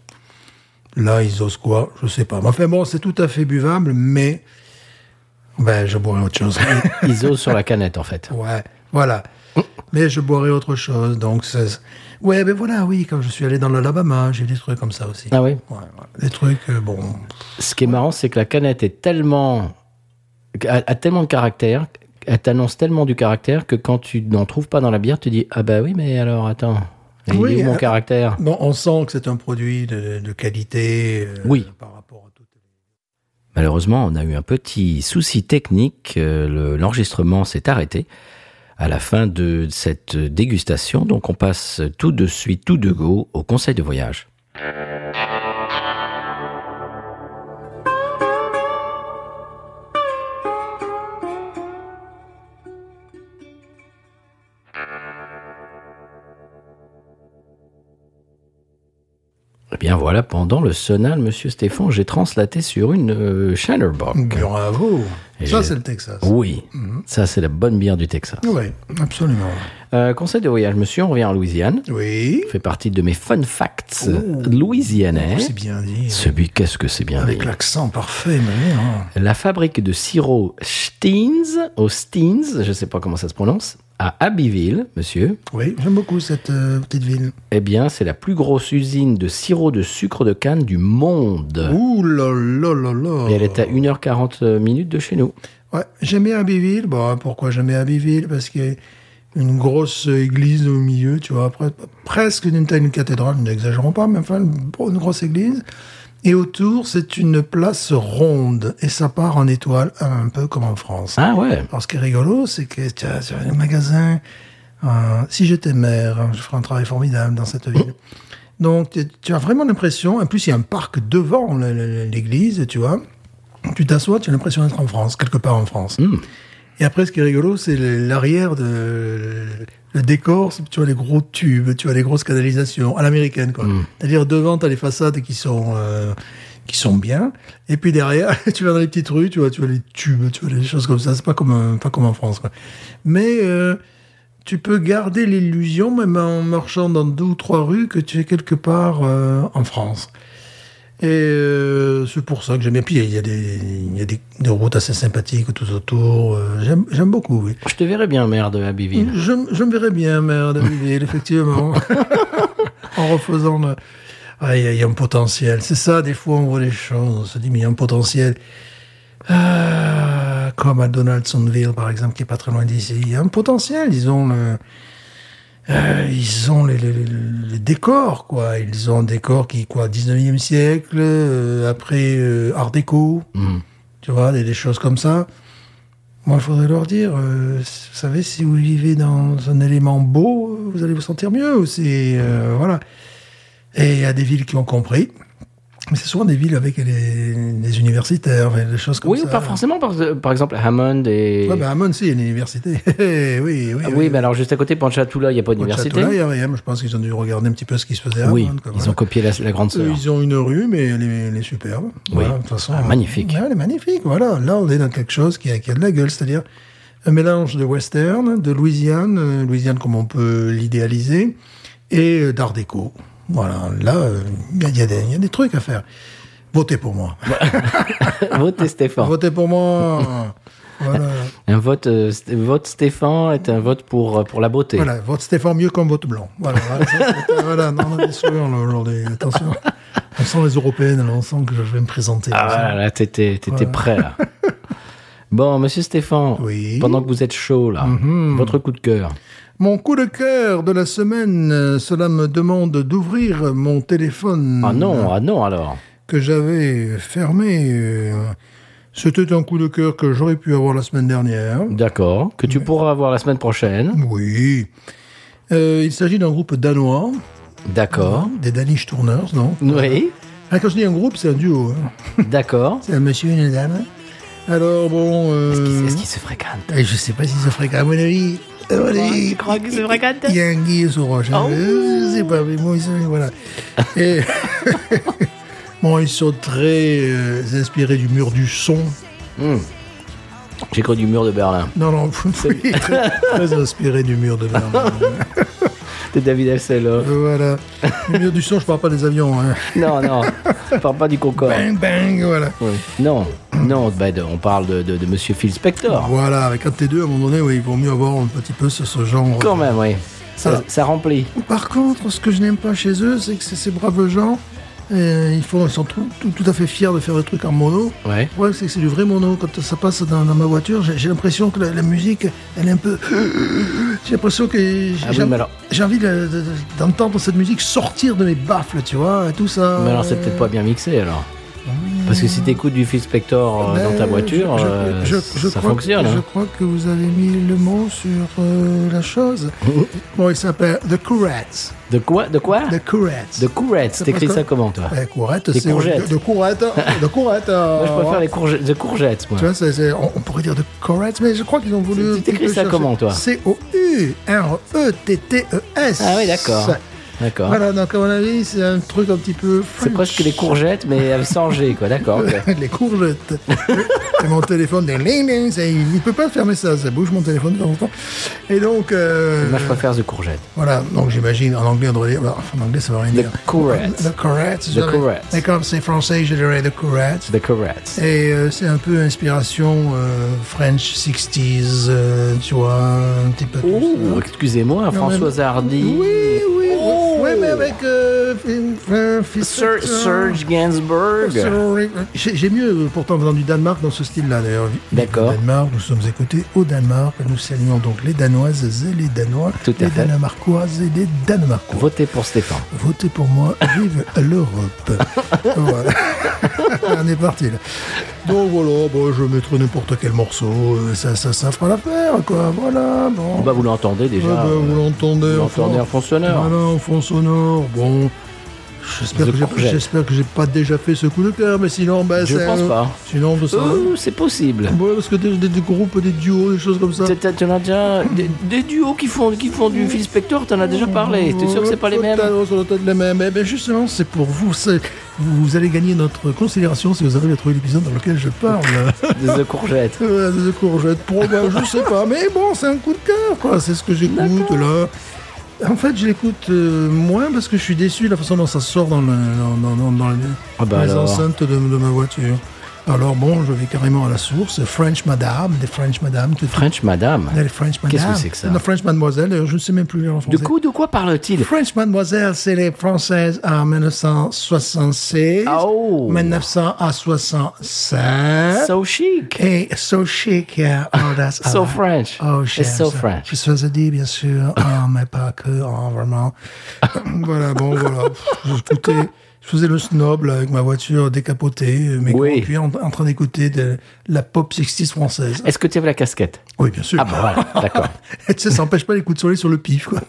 Là, ils osent quoi? Je sais pas. Mais enfin bon, c'est tout à fait buvable, mais ben, je boirai autre chose. Ils osent sur la canette en fait. Ouais, voilà. Mais je boirai autre chose. Donc, c'est... ouais, ben voilà, oui, quand je suis allé dans l'Alabama, j'ai eu des trucs comme ça aussi. Ah oui. Ouais, ouais. Des trucs, euh, bon... Ce qui est marrant, c'est que la canette est tellement a, a tellement de caractère, elle t'annonce tellement du caractère que quand tu n'en trouves pas dans la bière, tu dis ah bah oui, mais alors attends, il Oui, est où mon euh, caractère? Non, on sent que c'est un produit de, de qualité. euh, Oui. Par rapport à tout. Malheureusement, on a eu un petit souci technique. euh, le- L'enregistrement s'est arrêté à la fin de cette dégustation. Donc, on passe tout de suite, tout de go, au conseil de voyage. Et bien voilà, pendant le sonal, monsieur Stéphane, j'ai translaté sur une euh, Shiner-Bock. Bravo. Et Ça, j'ai- c'est le Texas. Oui, ça c'est la bonne bière du Texas. Oui, absolument. Euh, conseil de voyage, monsieur, on revient en Louisiane. Oui. Ça fait partie de mes fun facts Oh. louisianais. C'est bien dit. Celui, qu'est-ce que c'est bien Avec dit. l'accent parfait, mais hein. La fabrique de sirop Steens, au Steens, je ne sais pas comment ça se prononce, à Abbeville, monsieur, Oui, j'aime beaucoup cette euh, petite ville. eh bien, c'est la plus grosse usine de sirop de sucre de canne du monde. Ouh là là là là. Et elle est à une heure quarante minutes de chez nous. Ouais, j'aimais Abbeville. Bon, pourquoi j'aimais Abbeville? Parce qu'il y a une grosse église au milieu, tu vois, après, presque d'une taille d'une cathédrale, n'exagérons pas, mais enfin, une, une grosse église. Et autour, c'est une place ronde. Et ça part en étoile, un peu comme en France. Ah ouais. Alors, ce qui est rigolo, c'est que tu as, tu as un magasin. Euh, si j'étais maire, hein, je ferais un travail formidable dans cette ville. Donc, tu, tu as vraiment l'impression. En plus, il y a un parc devant le- le- l'église, tu vois. Tu t'assois, tu as l'impression d'être en France, quelque part en France. Mm. Et après, ce qui est rigolo, c'est le- l'arrière de le décor. c'est- Tu vois les gros tubes, tu vois les grosses canalisations à l'américaine, quoi. Mm. C'est-à-dire devant, tu as les façades qui sont euh, qui sont bien, et puis derrière, tu vas dans les petites rues, tu vois, tu vois les tubes, tu vois les choses comme ça. C'est pas comme euh, pas comme en France, quoi. Mais euh, tu peux garder l'illusion, même en marchant dans deux ou trois rues, que tu es quelque part euh, en France. Et euh, c'est pour ça que j'aime bien. Puis il y a des, il y a des, des routes assez sympathiques tout autour. Euh, j'aime, j'aime beaucoup, oui. Je te verrais bien maire de Abbeville. Je, je me verrais bien, maire d'Abbeville, effectivement. En refaisant le... Ah, il y, a- il y a un potentiel. C'est ça, des fois, on voit les choses, on se dit, mais il y a un potentiel. Ah, comme à Donaldsonville, par exemple, qui est pas très loin d'ici. Il y a un potentiel, ils ont le... Euh, ils ont les, les, les- les décors, quoi. Ils ont un décor qui, quoi, dix-neuvième siècle, euh, après euh, Art déco, Mm. tu vois, des, des choses comme ça. Moi, il faudrait leur dire, euh, vous savez, si vous vivez dans un élément beau, vous allez vous sentir mieux aussi. Euh, voilà. Et il y a des villes qui ont compris. Mais c'est souvent des villes avec les, les universitaires, enfin, des choses comme Oui, ça. ou pas forcément, par, par exemple, Hammond et... Ouais, ben, Hammond, si, il y a une université. oui, oui, oui. Ah oui, mais alors juste à côté, Ponchatoula, il n'y a pas d'université. Là, il y a rien. Je pense qu'ils ont dû regarder un petit peu ce qui se faisait à Oui, Hammond, quoi, ils voilà. ont copié la, la grande Eux, sœur. ils ont une rue, mais elle est, elle est superbe. Oui. Voilà, de toute façon, Ah, magnifique. Ouais, elle est magnifique, voilà. Là, on est dans quelque chose qui a, qui a de la gueule, c'est-à-dire un mélange de western, de Louisiane, euh, Louisiane comme on peut l'idéaliser, et euh, d'art déco. Voilà, là, euh, il y, a- il y a des- il y a des trucs à faire. Votez pour moi. Votez Stéphane. Votez pour moi. Voilà. Un vote, euh, st- vote Stéphane est un vote pour, euh, pour la beauté. Voilà, vote Stéphane mieux comme vote blanc. Voilà, voilà, ça, c'est- voilà, non, on a des sourires là, aujourd'hui. Attention. On sent les européennes, là, on sent que je vais me présenter. Ah comme ça. voilà, là, t'étais, t'étais Voilà. prêt, là. Bon, monsieur Stéphane, Oui. pendant que vous êtes chaud, là, Mhm. votre coup de cœur. Mon coup de cœur de la semaine, euh, cela me demande d'ouvrir mon téléphone Ah non, ah non, alors. que j'avais fermé. euh, C'était un coup de cœur que j'aurais pu avoir la semaine dernière. D'accord. Que tu pourras avoir la semaine prochaine. Oui. Euh, il s'agit d'un groupe danois, D'accord. des Danish Tourneurs, non Oui. Ah, quand je dis un groupe, c'est un duo. hein. D'accord. C'est un monsieur et une dame. Alors bon... euh, Est-ce qu'ils est-ce qu'ils se fréquentent? et je sais pas si ça ferait à mon avis. à mon avis, Tu crois qu'ils se fréquentent? Il y a un guille sur roche. hein. Oh. Je sais pas, mais moi, ils sont- voilà. Et bon, ils sont très euh, inspirés du mur du son. Hmm. J'ai cru du mur de Berlin. Non, non, oui, très, très inspirés du mur de Berlin. De David Elseloff. Voilà. Le mur du son, je parle pas des avions. Hein. Non, non. On parle pas du Concorde. Bang, bang, voilà. Oui. Non, non, bah, de- on parle de, de, de Monsieur Phil Spector. Voilà, avec un T deux, à un moment donné, oui, il vaut mieux avoir un petit peu ce, ce genre. Quand même, oui. Ça, Voilà. ça remplit. Par contre, ce que je n'aime pas chez eux, c'est que c'est ces braves gens, euh, ils, font, ils sont tout, tout, tout à fait fiers de faire des trucs en mono. Ouais. Le problème, c'est que c'est du vrai mono. Quand ça passe dans, dans ma voiture, j'ai j'ai l'impression que la, la musique, elle est un peu... J'ai l'impression que j'ai Ah oui, j'ai- mais alors- j'ai envie de- de- d'entendre cette musique sortir de mes baffles, tu vois, et tout ça. Mais alors, c'est peut-être pas bien mixé, alors. Parce que si t'écoutes du Phil Spector euh, Mais dans ta voiture, je- je- euh, je- je ça crois fonctionne. que- Je hein. crois que vous avez mis le mot sur euh, la chose. Bon, il s'appelle The Courettes. De quoi? De quoi? The Courettes. De courettes. C'est T'écris parce ça que- comment, toi? Eh, courette, Des c'est courgettes. De, de courette, de courette. Moi, je préfère les courgettes, de courgettes, moi. Tu vois, c'est- c'est- on, on pourrait dire de courette, mais je crois qu'ils ont voulu. Tu t'écris ça comment, toi? C O U R E T T E S. Ah oui, d'accord. D'accord. Voilà, donc à mon avis, c'est un truc un petit peu... C'est presque les courgettes, mais sans G, quoi. D'accord. ok. Les courgettes. Et mon téléphone, des ling, ling, ça, il ne peut pas fermer ça, ça bouge mon téléphone de temps en temps. Et donc... Euh, Moi, je préfère The courgette. Voilà, donc j'imagine, en anglais, on devrait dire... En anglais, ça va rien The dire. courgette. The courgette. The courgette. Et comme c'est français, je dirais the courgette. The courgette. Et euh, c'est un peu inspiration euh, French sixties, euh, tu vois, un petit peu plus. Oh, excusez-moi, Non, Françoise mais- Hardy. Oui, oui, Oh. oui, mais avec euh, euh, Fils- Sir- Serge Gainsbourg. J'ai j'ai mieux pourtant venant du Danemark dans ce style-là d'ailleurs. D'accord. Au Danemark, nous sommes écoutés au Danemark. Nous saluons donc les Danoises et les Danois, Tout à les fait. Danemarkoises et les Danemarkois. Votez pour Stéphane. Votez pour moi, vive l'Europe. Voilà. On est parti là. Donc voilà, bon, je mettrai n'importe quel morceau, euh, ça, ça, ça fera l'affaire, quoi. Voilà, bon. Bah, vous l'entendez déjà. Ouais, bah, vous l'entendez, vous enfin. l'entendez en fond sonore. Voilà, en fond sonore. Bon, j'espère The que j'ai, courgette. j'espère que j'ai pas déjà fait ce coup de cœur, mais sinon, bah, Je c'est, pense euh, pas. Sinon, bah, ça. Oh, c'est possible. Ouais, parce que des, des, des groupes, des duos, des choses comme ça. T'as- t'en as déjà des, des duos qui font, qui font du Phil Spector, t'en as déjà parlé. T'es sûr que c'est pas les mêmes? Peut-être, ça doit être les mêmes. Eh bien, justement, c'est pour vous. C'est- vous allez gagner notre considération si vous arrivez à trouver l'épisode dans lequel je parle. The courgette. Ouais, des courgettes. Pour, ben, je sais pas, mais bon, c'est un coup de cœur, quoi. C'est ce que j'écoute là. En fait, je l'écoute euh, moins parce que je suis déçu de la façon dont ça sort dans, le, dans, dans, dans, dans les, Ah bah dans les alors. enceintes de, de ma voiture. Alors bon, je vais carrément à la source. French Madame, des French Madame. Tout, French Madame. des French Madame. Qu'est-ce que c'est que ça? Non, French Mademoiselle, d'ailleurs, je ne sais même plus lire en De français. quoi, de quoi parle-t-il? French Mademoiselle, c'est les Françaises en dix-neuf cent soixante-seize. Oh. dix-neuf cents à soixante-sept. So chic. Et so chic, yeah. Oh, that's So all. French. Oh, It's j'aime so ça. French. Je suis dit, bien sûr, oh, mais pas que, oh, vraiment. Voilà, bon, voilà. J'écoutais, je faisais le snob là, avec ma voiture décapotée, mes Oui. grands cuirs, en, en train d'écouter de la pop soixante française. Est-ce que tu avais la casquette? Oui, bien sûr. Ah bah voilà, d'accord. Et tu sais, ça n'empêche pas les coups de soleil sur le pif, quoi.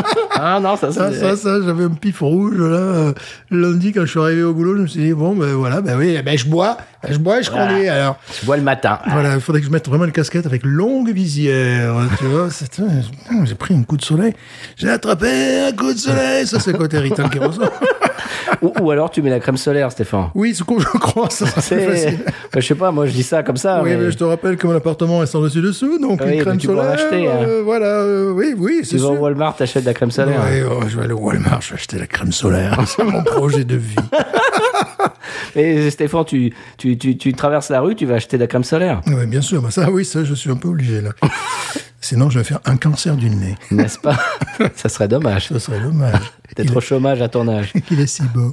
Ah non, ça Ça, c'est... ça, ça, j'avais un pif rouge, là. euh, lundi, quand je suis arrivé au boulot, je me suis dit, bon, ben voilà, ben oui, ben je bois, ben, je bois et je Voilà. conduis, alors. Je bois le matin. Voilà, il faudrait que je mette vraiment une casquette avec longue visière, tu vois. C'est, putain, j'ai pris un coup de soleil. J'ai attrapé un coup de soleil. Ça, c'est le côté irritant qui ressort. Ou, ou alors tu mets la crème solaire, Stéphane. Oui, ce que je crois, ça sera plus C'est... facile. Bah, je sais pas, moi je dis ça comme ça. Oui, mais mais je te rappelle que mon appartement est sans dessus-dessous, donc Oui, une mais crème tu peux en solaire. acheter, hein. euh, voilà, euh, oui, oui, c'est Tu vas sûr. au Walmart, t'achètes de la crème solaire. Oui, oh, je vais aller au Walmart, je vais acheter la crème solaire. C'est mon projet de vie. Et Stéphane, tu, tu, tu, tu traverses la rue, tu vas acheter de la crème solaire. Oui, bien sûr, bah ça, oui, ça, je suis un peu obligé, là. Sinon, je vais faire un cancer du nez. N'est-ce pas? Ça serait dommage Ce serait dommage. d'être au chômage à ton âge. Il est si beau.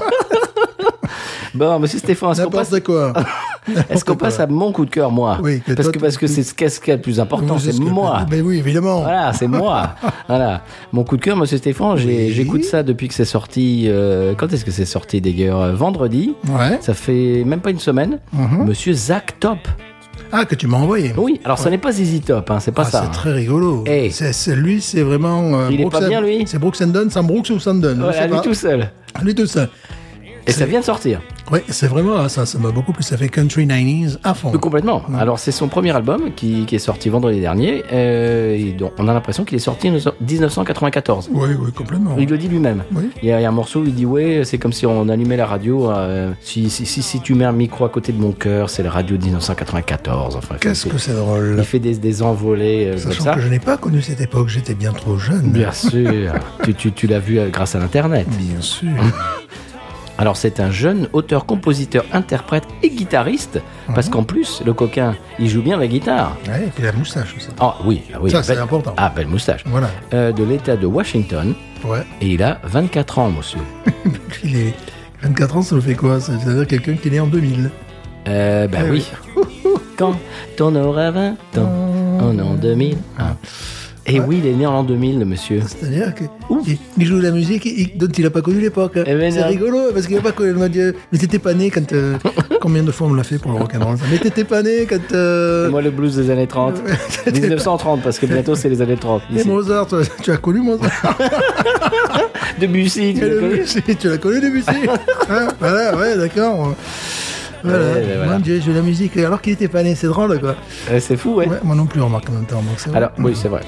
Bon, monsieur Stéphane, est-ce qu'on passe, N'importe quoi. est-ce qu'on passe à mon coup de cœur, moi? Oui, que parce toi, que, tu- parce que c'est ce qu'est-ce qui est le plus important, Oui, c'est ce que- moi. Ben oui, évidemment. Voilà, c'est moi. Voilà. Mon coup de cœur, monsieur Stéphane, j'ai- Oui. j'écoute ça depuis que c'est sorti. euh, quand est-ce que c'est sorti d'ailleurs? Euh, Vendredi. Ouais. Ça fait même pas une semaine. Mhm. Monsieur Zach Top. Ah, que tu m'as envoyé. Oui, alors ça n'est pas Z Z Top, hein, c'est pas Ah, ça. c'est hein. très rigolo. Hey. C'est, c'est- lui, c'est vraiment. euh, Il est Brooks pas and- bien, lui C'est Brooks and Dunn, Sam Brooks ou Sam Dunn. je Voilà, sais lui pas. tout seul. Lui tout seul. Et ça vient de sortir. Oui, c'est vraiment ça. Ça m'a beaucoup plu. Ça fait country nineties à fond. Euh, Complètement. Alors c'est son premier album qui, qui est sorti vendredi dernier. Euh, et donc, on a l'impression qu'il est sorti en dix-neuf cent quatre-vingt-quatorze. Oui, oui, complètement. Il le dit lui-même. Oui. Il y, a, il y a un morceau où il dit ouais, c'est comme si on allumait la radio. euh, si, si, si, si tu mets un micro à côté de mon cœur, c'est la radio dix-neuf cent quatre-vingt-quatorze. Enfin, Qu'est-ce il fait, que c'est drôle. il fait des, des envolées euh, comme Sachant ça. que je n'ai pas connu cette époque. J'étais bien trop jeune. Bien sûr. tu, tu, tu l'as vu euh, grâce à l'internet. Bien sûr. Alors c'est un jeune auteur, compositeur, interprète et guitariste, parce qu'en plus le coquin il joue bien la guitare. Ouais, et puis la moustache aussi. Ah oui, ah oui. Ça, c'est belle- important. Ah belle moustache. Voilà. Euh, de l'État de Washington Ouais. et il a vingt-quatre ans, monsieur. Il est vingt-quatre ans, ça nous fait quoi? C'est-à-dire quelqu'un qui est né en deux mille. Euh, bah Eh oui. Quand on aura vingt ans, en an deux mille. Ah. Et oui, il est né en l'an deux mille, le monsieur. C'est-à-dire qu'il il joue de la musique il- dont il n'a pas connu l'époque. Eh ben C'est non. rigolo parce qu'il n'a pas connu. Il m'a dit, mais t'étais pas né quand. euh, combien de fois on me l'a fait pour le rock'n'roll ça. Mais t'étais pas né quand. euh, Moi, le blues des années trente. dix-neuf cent trente, parce que bientôt c'est les années trente. Et ici. Mozart, toi, tu as connu Mozart. Debussy, tu Et l'as connu Debussy, tu l'as connu Debussy. Hein, voilà, ouais, d'accord. Voilà, Ouais, ben voilà. Mon Dieu, je joue de la musique alors qu'il était pas né. C'est drôle, quoi. Euh, C'est fou, ouais. Ouais, moi non plus, remarque en même temps. Donc c'est vrai. Alors, oui, c'est vrai.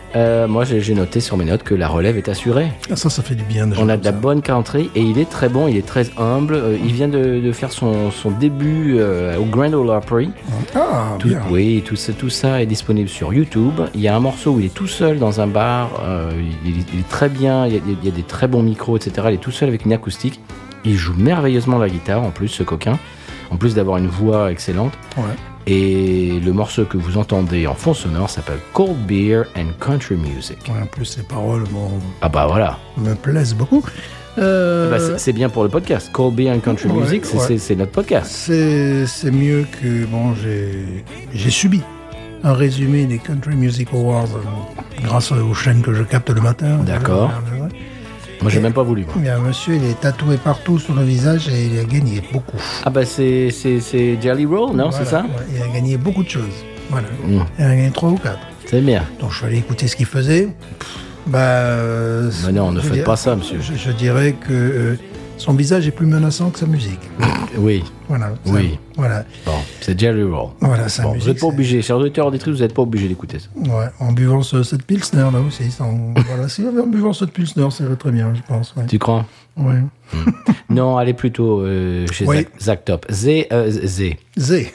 Euh, moi, j'ai, j'ai noté sur mes notes que la relève est assurée. Ah, ça, ça fait du bien. On a de la bonne country et il est très bon, il est très humble. Euh, il vient de, de faire son, son début euh, au Grand Ole Opry. Ah, Tout, bien. oui, tout ça, tout ça est disponible sur YouTube. Il y a un morceau où il est tout seul dans un bar. Euh, il, il est très bien, il y, a, il y a des très bons micros, et cetera. Il est tout seul avec une acoustique. Il joue merveilleusement la guitare en plus, ce coquin. En plus d'avoir une voix excellente. Ouais. Et le morceau que vous entendez en fond sonore s'appelle Cold Beer and Country Music. Ouais, en plus, les paroles bon, Ah bah voilà. me plaisent beaucoup. Euh, Bah, c'est, c'est bien pour le podcast. Cold Beer and Country Ouais, Music, c'est, ouais. c'est, c'est notre podcast. c'est, c'est mieux que... Bon, j'ai, j'ai subi un résumé des Country Music Awards euh, grâce aux chaînes que je capte le matin. D'accord. Euh, ouais. Moi, j'ai même pas voulu. Moi. Il y a un monsieur, il est tatoué partout sur le visage et il a gagné beaucoup. Ah bah c'est, c'est, c'est Jelly Roll, non, Voilà, c'est ça ouais, il a gagné beaucoup de choses. Voilà. Mm. Il a gagné trois ou quatre. C'est bien. Donc je suis allé écouter ce qu'il faisait. Bah, euh, Mais non, ne je faites dirais- pas ça, monsieur. Je, je dirais que euh, son visage est plus menaçant que sa musique. Oui, Voilà. ça- Oui. Voilà. bon, c'est Jelly Roll. Voilà, sa Bon, vous musique. n'êtes pas obligé, chers auditeurs auditrices, vous n'êtes pas obligé d'écouter ça. c'est- Ouais, en buvant ce, cette Pilsner là aussi. sans- voilà, si en buvant cette Pilsner, ça irait très bien, je pense. Ouais. Tu crois Ouais. Non, allez plutôt euh, chez Oui. Zac, Zac Top. Z, euh, Z. Z.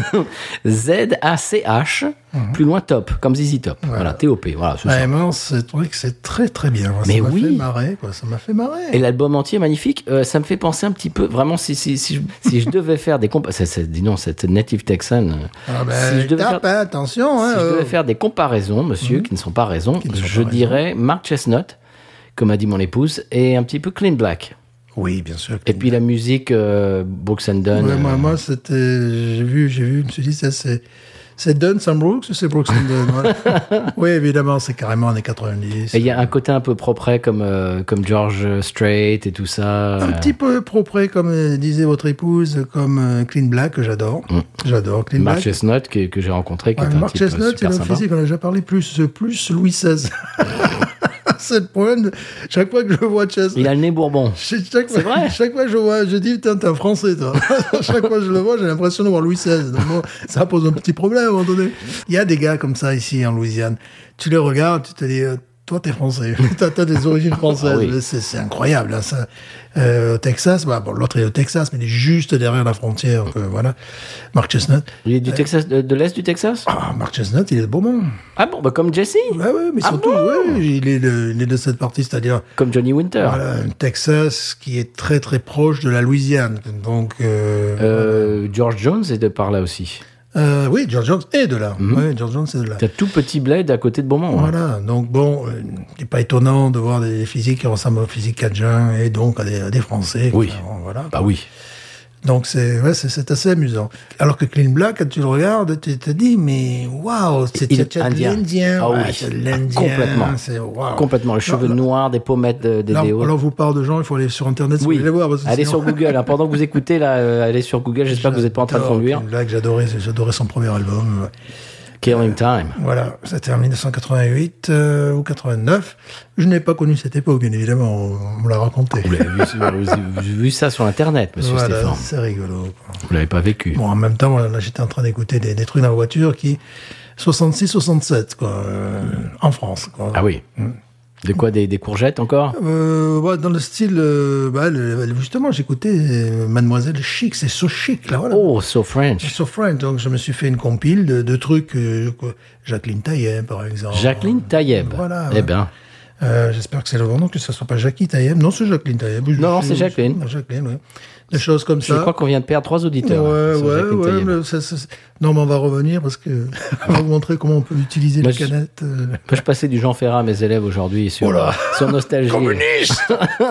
Z A C H, plus loin Top, comme Z Z Top. Voilà, T O P. Voilà, c'est ça. Vraiment, c'est trouvé que c'est très très bien. Moi, Mais ça m'a oui. fait marrer, quoi. Ça m'a fait marrer. Et l'album entier est magnifique. Euh, ça me fait penser un petit peu, vraiment, si, si, si, je, si je devais faire des comparaisons, dis non, cette Native Texan, euh, Ah ben, si je devais tape, faire- hein, attention. Hein, si je euh, devais faire des comparaisons, monsieur, qui ne sont pas raisons, Qui ne sont je pas dirais Mark Chestnut, comme a dit mon épouse, et un petit peu Clean Black. Oui, bien sûr. Et puis la musique euh, Brooks and Dunn. Ouais, moi, euh, moi, c'était, j'ai vu, j'ai vu, je me suis dit, ça, c'est, c'est Dunn, Sam Brooks ou c'est Brooks and Dunn? Voilà. Oui, évidemment, c'est carrément années quatre-vingt-dix. et il y a un côté un peu propre comme, euh, comme George Strait et tout ça. Un petit peu propre, comme euh, disait votre épouse, comme euh, Clean Black, que j'adore. J'adore Clean Mark Black. Chestnut que, que j'ai rencontré, qui Ouais, est un Mark type Chestnut, il super a un sympa. physique, on a déjà parlé, plus, plus Louis seize. C'est le problème. de- Chaque fois que je vois Chestnut, Il a le nez bourbon. Chaque fois, C'est vrai. chaque fois que je vois, je dis, putain, t'es un Français, toi. Chaque fois que je le vois, j'ai l'impression de voir Louis seize. Donc, bon, ça pose un petit problème à un moment donné. Il y a des gars comme ça ici en Louisiane. Tu les regardes, tu te dis, euh, toi, t'es Français. T'as, t'as des origines françaises. Ah oui. c'est, c'est incroyable. Hein, ça. Euh, au Texas, bah, bon, l'autre est au Texas, mais il est juste derrière la frontière. Donc, euh, voilà. Mark Chestnut. Il est du Texas, de, de l'Est du Texas Ah, Mark Chestnut, il est de Beaumont. Ah bon, bah comme Jesse, Ouais, ouais, mais Ah surtout, bon ouais, il, est de, il est de cette partie, c'est-à-dire comme Johnny Winter. voilà, un Texas qui est très très proche de la Louisiane. Donc, euh, Euh, George Jones est de par là aussi. euh, oui, George Jones est de là. Oui, George Jones est de là. T'as tout petit bled à côté de Beaumont. hein. Voilà, donc bon, euh, c'est pas étonnant de voir des physiques qui ressemblent aux physiques cajun et donc à des, à des Français. Oui. Enfin, voilà. Bah oui. Donc c'est ouais, c'est, c'est assez amusant. Alors que Clean Black, quand tu le regardes, tu te dis, mais waouh, c'est Il est tu as de indien. l'Indien. Ah ouais, oui. c'est de l'Indien. Complètement. C'est, waouh. Complètement. Les cheveux Là, là, noirs, des pommettes de, des Là, déos. alors vous parle de gens, il faut aller sur Internet si Oui, vous voulez les voir. Parce que allez sinon- sur Google. hein. Pendant que vous écoutez, là, euh, allez sur Google. J'espère que vous n'êtes pas en train de J'adore conduire. Clean Black, j'adorais, j'adorais son premier album. ouais. Killing Time. Voilà, c'était en mille neuf cent quatre-vingt-huit euh, ou quatre-vingt-neuf. Je n'ai pas connu cette époque, bien évidemment, on, on me l'a raconté. Vous l'avez vu, vous avez vu ça sur Internet, monsieur Voilà, Stéphane. c'est rigolo. quoi. Vous l'avez pas vécu. Bon, en même temps, là, j'étais en train d'écouter des, des trucs dans la voiture qui... soixante-six soixante-sept, quoi, euh, en France. Quoi. Ah oui. De quoi, des, des courgettes encore Euh, ouais, dans le style... euh, bah, le- justement, j'écoutais euh, Mademoiselle Chic, c'est So Chic, là, voilà. Oh, so French. So French, donc je me suis fait une compile de, de trucs... euh, quoi. Jacqueline Taillet, par exemple. Jacqueline Taïeb. Voilà, Eh ouais. ben, Euh, J'espère que c'est le bon nom, que ce soit pas Jackie Taïeb. Non, c'est Jacqueline Taïeb. Je- Non, non, je- c'est Jacqueline. Jacqueline, oui. Des choses comme je ça. crois qu'on vient de perdre trois auditeurs. Ouais, hein, sur ouais, Jacqueline ouais. Taïeb. mais ça- ça- non, mais on va revenir parce que on va vous montrer comment on peut utiliser Moi, les je- canettes. euh. Moi, je passais du Jean Ferrat à mes élèves aujourd'hui sur, Oh là. sur Nostalgie. Communiste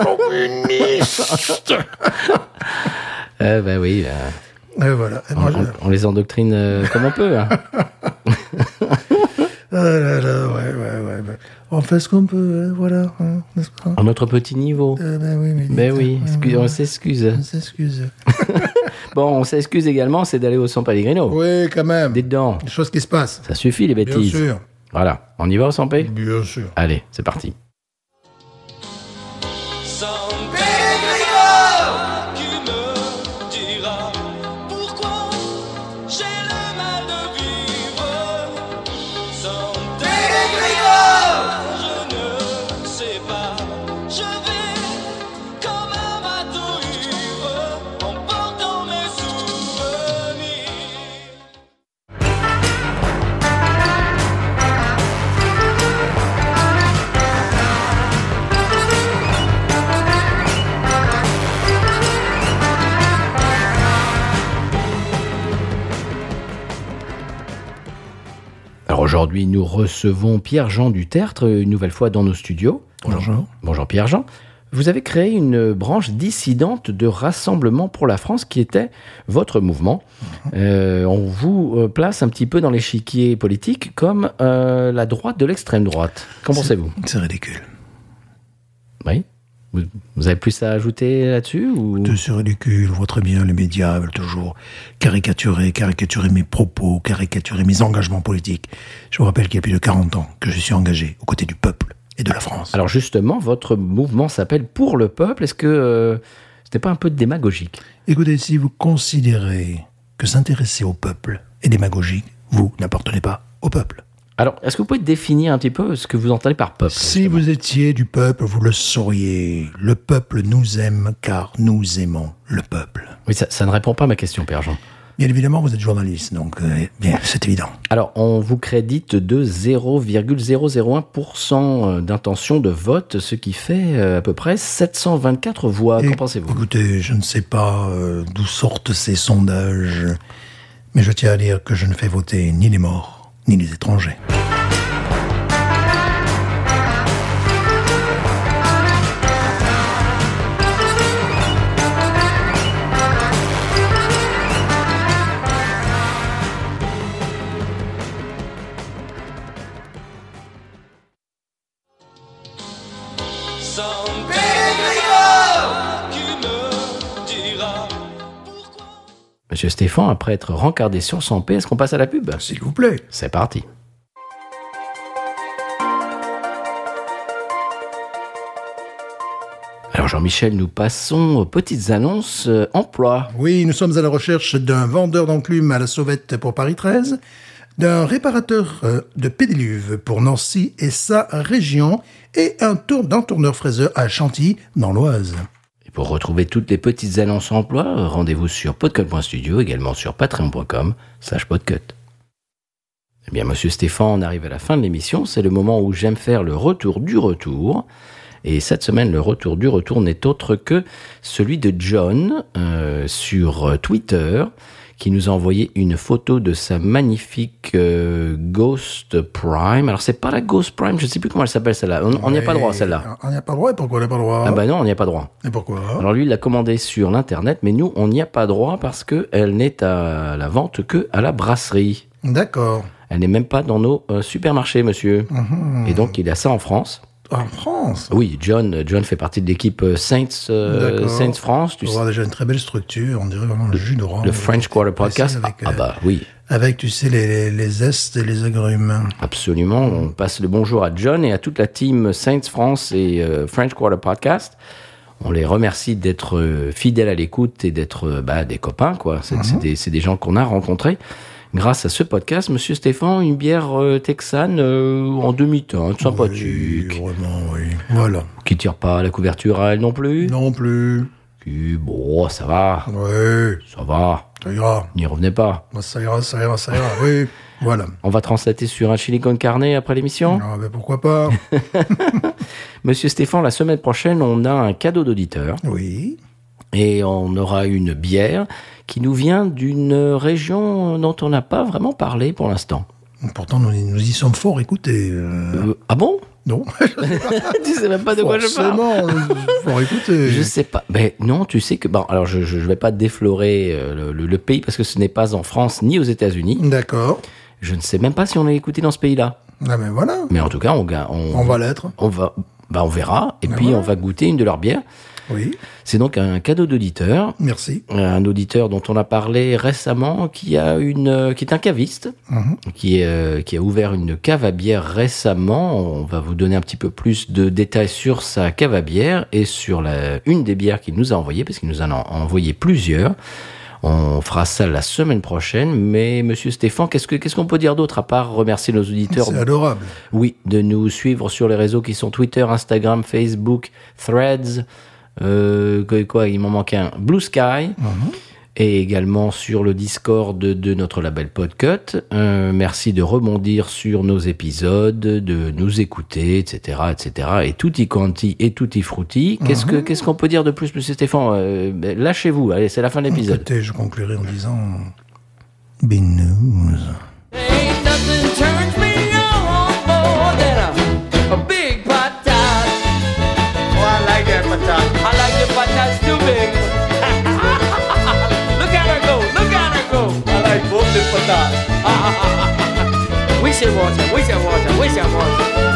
Communiste Eh ben oui, euh, Et voilà. Et on, moi, je- on- on les endoctrine euh, comme on peut. hein. Ah là là, ouais, ouais, ouais. ouais. On fait ce qu'on peut, hein, voilà. Hein, n'est-ce pas À notre petit niveau. Euh, Ben oui, mais Ben oui, ouais, excu- ouais, on ouais. s'excuse. On s'excuse. Bon, on s'excuse également, c'est d'aller au San Pellegrino. Oui, quand même. Dites donc, Des choses qui se passent. ça suffit les Bien bêtises. sûr. Voilà, on y va au San P Bien sûr. Allez, c'est parti. San Pellegrino qui me dira pourquoi j'ai le mal de vivre. San Pellegrino Alors aujourd'hui, nous recevons Pierre-Jean Dutertre, une nouvelle fois dans nos studios. Bonjour. Bonjour Pierre-Jean. Vous avez créé une branche dissidente de Rassemblement pour la France qui était votre mouvement. Euh, on vous place un petit peu dans l'échiquier politique comme euh, la droite de l'extrême droite. Qu'en C'est- pensez-vous ? C'est ridicule. Oui. Vous, vous avez plus à ajouter là-dessus ou... C'est ridicule. On voit très bien, les médias veulent toujours caricaturer, caricaturer mes propos, caricaturer mes engagements politiques. Je vous rappelle qu'il y a plus de quarante ans que je suis engagé aux côtés du peuple et de la France. Alors justement, votre mouvement s'appelle Pour le peuple. Est-ce que euh, c'était pas un peu démagogique ? Écoutez, si vous considérez que s'intéresser au peuple est démagogique, vous n'appartenez pas au peuple. Alors, est-ce que vous pouvez définir un petit peu ce que vous entendez par peuple ? Si justement vous étiez du peuple, vous le sauriez. Le peuple nous aime car nous aimons le peuple. Oui, ça, ça ne répond pas à ma question, Pierre-Jean. Bien évidemment, vous êtes journaliste, donc euh, bien, c'est évident. Alors, on vous crédite de zéro virgule zéro zéro un pour cent d'intention de vote, ce qui fait euh, à peu près sept cent vingt-quatre voix. Qu'en Et- pensez-vous ? Écoutez, je ne sais pas euh, d'où sortent ces sondages, mais je tiens à dire que je ne fais voter ni les morts, ni les étrangers. Sans Pégrigor qui me dira pourquoi. Monsieur Stéphane, après être rencardé sur son P, est-ce qu'on passe à la pub ? S'il vous plaît. C'est parti. Alors Jean-Michel, nous passons aux petites annonces euh, emploi. Oui, nous sommes à la recherche d'un vendeur d'enclumes à la Sauvette pour Paris treize, d'un réparateur euh, de pédiluve pour Nancy et sa région, et un tour d'un tourneur-fraiseur à Chantilly, dans l'Oise. Et pour retrouver toutes les petites annonces emploi, rendez-vous sur podcut point studio, également sur patreon point com slash podcut. Eh bien, monsieur Stéphane, on arrive à la fin de l'émission. C'est le moment où j'aime faire le retour du retour. Et cette semaine, le retour du retour n'est autre que celui de John euh, sur Twitter, qui nous a envoyé une photo de sa magnifique euh, Ghost Prime. Alors, c'est pas la Ghost Prime, je ne sais plus comment elle s'appelle celle-là. On n'y a pas droit, celle-là. On n'y a pas droit, et pourquoi on n'y a pas droit Ah bah non, on n'y a pas droit. Et pourquoi Alors lui, il l'a commandée sur l'internet, mais nous, on n'y a pas droit parce qu'elle n'est à la vente que à la brasserie. D'accord. Elle n'est même pas dans nos euh, supermarchés, monsieur. Et donc, il a ça en France. En France. Oui, John, John fait partie de l'équipe euh, Saints, euh, D'accord. Saints France. Tu Tu sais, vois déjà une très belle structure, on dirait vraiment le jus d'orange. le French Quarter Podcast. Avec, Ah, ah euh, bah oui, avec, tu sais, les, les, les zestes et les agrumes. absolument. On passe le bonjour à John et à toute la team Saints France et euh, French Quarter Podcast. On les remercie d'être euh, fidèles à l'écoute et d'être euh, bah, des copains, quoi. C'est, c'est des, c'est des gens qu'on a rencontrés. Grâce à ce podcast, monsieur Stéphane, une bière euh, texane euh, en demi-teinte, sympathique, Oui, vraiment, oui. Voilà. qui tire pas la couverture à elle non plus. Non plus. Qui, bon, ça va, Oui, ça va, ça ira. n'y revenez pas. Bah, ça ira, ça ira, ça ira. Oui, voilà. On va translater sur un chili con carne après l'émission. Ah, ben pourquoi pas. Monsieur Stéphane, la semaine prochaine, on a un cadeau d'auditeur Oui. et on aura une bière qui nous vient d'une région dont on n'a pas vraiment parlé pour l'instant. Pourtant, nous, nous y sommes fort écoutés. euh, Euh, ah bon? Non. Tu sais même pas de quoi je parle. Forcément, nous y fort écoutés. Je sais pas. Ben non, tu sais que bon, alors je je, je vais pas déflorer euh, le, le, le pays parce que ce n'est pas en France ni aux États-Unis. D'accord. Je ne sais même pas si on est écouté dans ce pays-là. Ah, ben voilà. Mais en tout cas, on ga- on, On va l'être. on va bah on verra et Ben puis voilà. on va goûter une de leurs bières. Oui. C'est donc un cadeau d'auditeur, Merci. un auditeur dont on a parlé récemment, qui a une, euh, qui est un caviste, Mhm. qui est, euh, qui a ouvert une cave à bière récemment. On va vous donner un petit peu plus de détails sur sa cave à bière et sur la, une des bières qu'il nous a envoyées, parce qu'il nous en a envoyé plusieurs. On fera ça la semaine prochaine. Mais monsieur Stéphane, qu'est-ce que, qu'est-ce qu'on peut dire d'autre à part remercier nos auditeurs? C'est adorable. Oui, de nous suivre sur les réseaux qui sont Twitter, Instagram, Facebook, Threads, euh, quoi, quoi, il m'en manque un, Blue Sky, et également sur le Discord de, de notre label Podcut. Euh, merci de rebondir sur nos épisodes, de nous écouter, et cetera, et cetera. Et tutti quanti et tutti frutti. Qu'est-ce que, qu'est-ce qu'on peut dire de plus, monsieur Stéphane? Euh, ben, lâchez-vous, allez, c'est la fin de l'épisode. Écoutez, je conclurai en disant... Binous. Ain't nothing turns me 我去，我去，我去，我去，我去。